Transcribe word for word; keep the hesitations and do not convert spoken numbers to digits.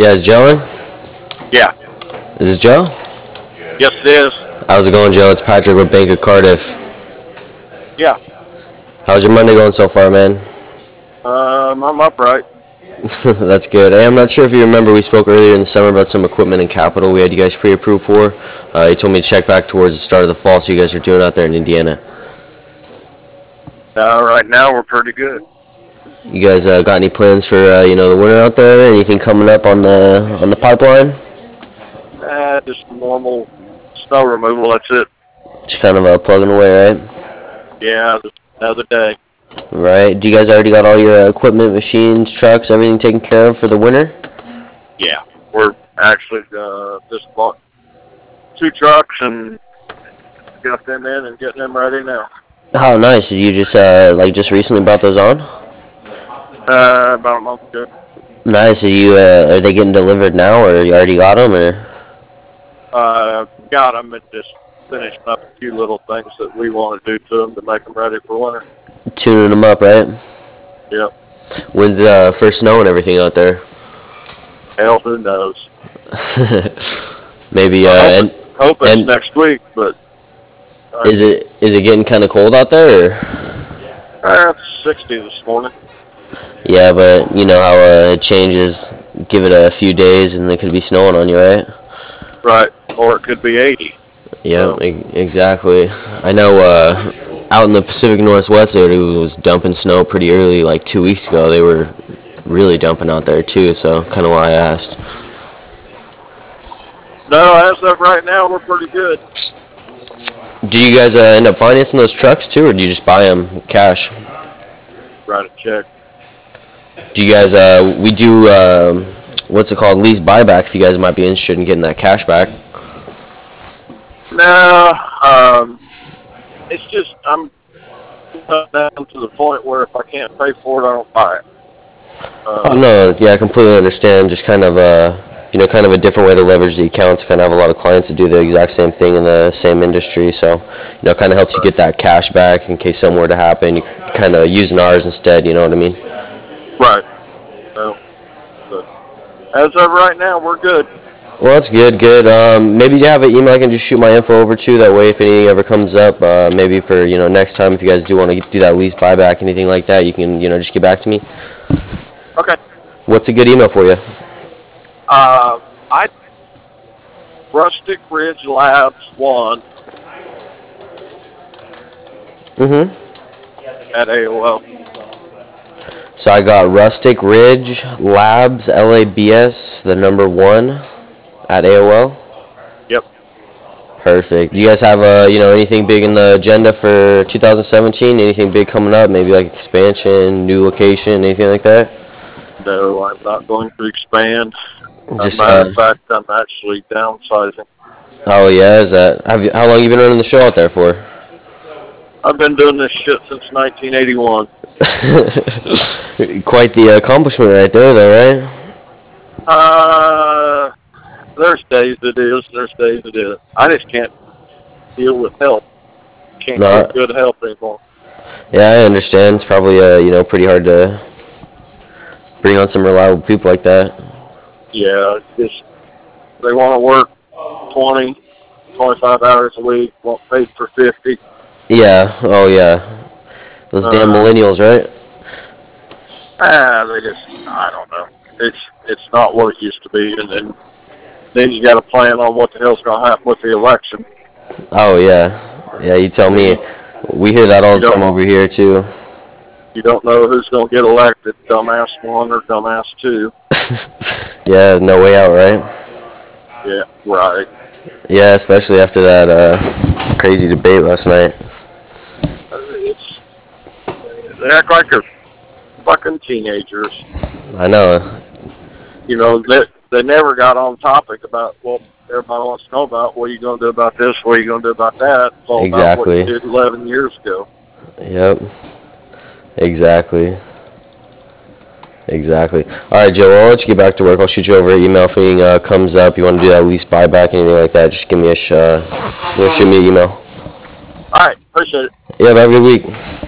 Yeah, is Joe in? Yeah. Is this Joe? Yes, it is. How's it going, Joe? It's Patrick with Bank of Cardiff. Yeah. How's your Monday going so far, man? Um, I'm upright. That's good. Hey, I'm not sure if you remember, we spoke earlier in the summer about some equipment and capital we had you guys pre-approved for. Uh, you told me to check back towards the start of the fall, so you guys are doing out there in Indiana. Uh, right now, we're pretty good. You guys uh, got any plans for uh, you know the winter out there? Anything coming up on the on the pipeline? Uh, just normal snow removal. That's it. Just kind of uh, plugging away, right? Yeah, just another day. Right. Do you guys already got all your uh, equipment, machines, trucks, everything taken care of for the winter? Yeah. We're actually uh, just bought two trucks and got them in and getting them ready now. How nice. Did you just uh, like just recently brought those on? Uh, about a month ago. Nice. Are you uh, are they getting delivered now, or you already got them, or? Uh, got them and just finishing up a few little things that we want to do to them to make them ready for winter. Tuning them up, right? Yep. When's the uh, first snow and everything out there? Hell, who knows? Maybe. Uh, I hope, and, it, hope it's and next week, but. Uh, is it is it getting kind of cold out there? Or? Uh, it's sixty this morning. Yeah, but you know how uh, it changes. Give it a few days, and it could be snowing on you, right? Right. Or it could be eighty. Yeah, So. e- exactly. I know uh, out in the Pacific Northwest, it was dumping snow pretty early, like two weeks ago. They were really dumping out there too, so kind of why I asked. No, as of right now, we're pretty good. Do you guys uh, end up financing those trucks too, or do you just buy them cash? Write a check. Do you guys? Uh, we do. Um, what's it called? Lease buyback. If you guys might be interested in getting that cash back. No, um, it's just I'm down to the point where if I can't pay for it, I don't buy it. Uh, Oh no, yeah, I completely understand. Just kind of, uh, you know, kind of a different way to leverage the account. To kind of have a lot of clients that do the exact same thing in the same industry. So, you know, kind of helps you get that cash back in case something were to happen. You kind of using ours instead. You know what I mean? Right. So, but as of right now, we're good. Well, that's good, good. Um, maybe you have an email I can just shoot my info over to. That way, if anything ever comes up, uh, maybe for, you know, next time, if you guys do want to do that lease buyback, anything like that, you can, you know, just get back to me. Okay. What's a good email for you? Uh, I Rustic Ridge Labs one Mm-hmm. at A O L. So I got Rustic Ridge Labs, L A B S, the number one, at A O L. Yep. Perfect. Do you guys have uh, you know, anything big in the agenda for two thousand seventeen? Anything big coming up? Maybe like expansion, new location, anything like that? No, I'm not going to expand. As Just a matter uh, of fact, I'm actually downsizing. oh yeah, is that? Have you? How long you been running the show out there for? I've been doing this shit since nineteen eighty-one. Quite the accomplishment right there, though, right? Uh, there's days it is, there's days it isn't. I just can't deal with help. Can't No, get good help anymore. yeah, I understand. It's probably uh, you know, pretty hard to bring on some reliable people like that. Yeah, it's just they want to work twenty, twenty-five hours a week, want paid for fifty. Yeah. Oh yeah. Those damn Uh, millennials, right? ah, they just, I don't know. It's it's not what it used to be, and then then you got to plan on what the hell's going to happen with the election. Oh yeah. Yeah. You tell me. We hear that all You the time don't over here too. you don't know who's going to get elected, dumbass one or dumbass two. Yeah. No way out, right? Yeah, right. Yeah. Especially after that uh, crazy debate last night. It's, they act like they're fucking teenagers. I know. You know, they, they never got on topic about what everybody wants to know about. What are you going to do about this? What are you going to do about that? It's all about what Exactly. you did eleven years ago. Yep. Exactly. Exactly. All right, Joe. Well, I'll let you get back to work. I'll shoot you over an email if anything uh, comes up. You want to do that lease buyback, anything like that? Just give me a sh- uh, you know, shoot me an email. All right, appreciate it. Yeah. Have a good week.